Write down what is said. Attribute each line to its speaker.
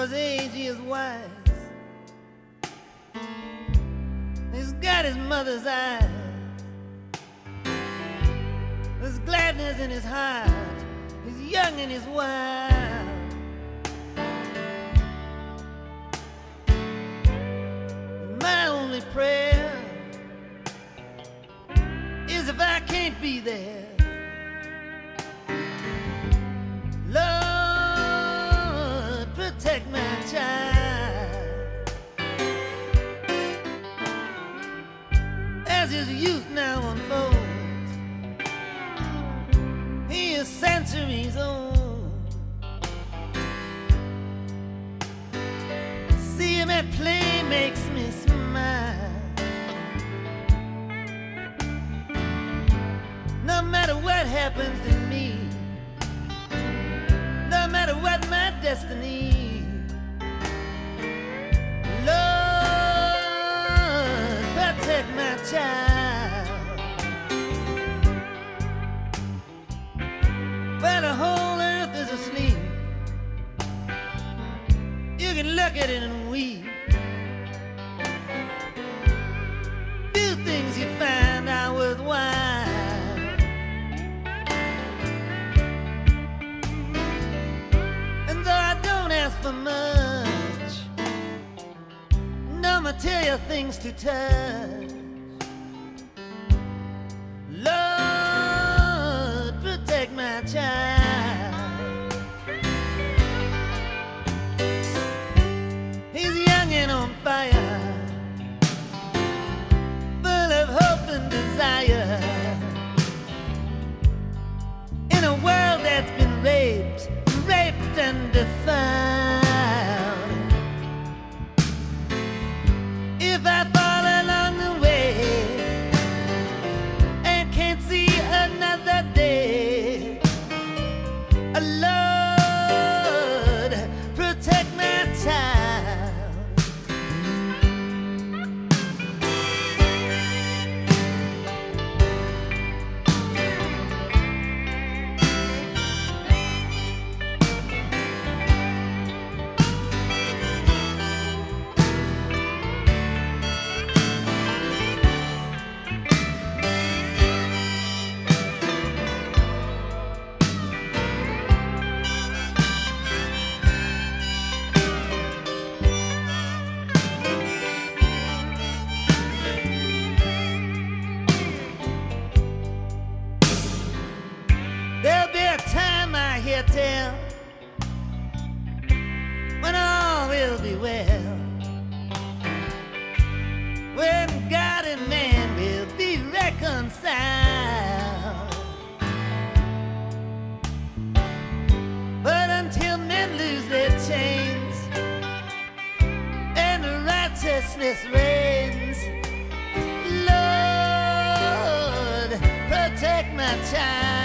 Speaker 1: his age, he is wise. He's got his mother's eyes. There's gladness in his heart. He's young and he's wild. And my only prayer is if I can't be there, Lord, protect my child. As his youth now unfolds, he is centuries old. See him at play makes me smile. No matter what happens to me, no matter what my destiny, Lord, protect my child. Well, the whole earth is asleep. You can look at it and weep. Few things you find out worthwhile. And though I don't ask for much, no material things to touch, Lord, protect my child. He's young and on fire, full of hope and desire. In a world that's been raped and defiled. If I fall along the way and can't see another day, Lord, protect my child. There'll be a time, I hear tell, when all will be well, when God and man will be reconciled. But until men lose their chains and righteousness reigns, Lord, protect my child.